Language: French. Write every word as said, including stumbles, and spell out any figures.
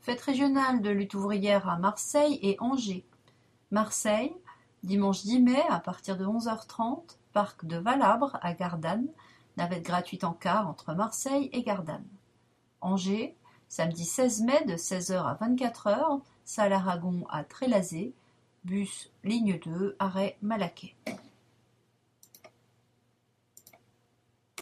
Fête régionale de lutte ouvrière à Marseille et Angers. Marseille, dimanche dix mai à partir de onze heures trente, parc de Valabre à Gardanne, navette gratuite en car entre Marseille et Gardanne. Angers, samedi seize mai de seize heures à vingt-quatre heures, salle Aragon à Trélazé, bus ligne deux, arrêt Malaquais.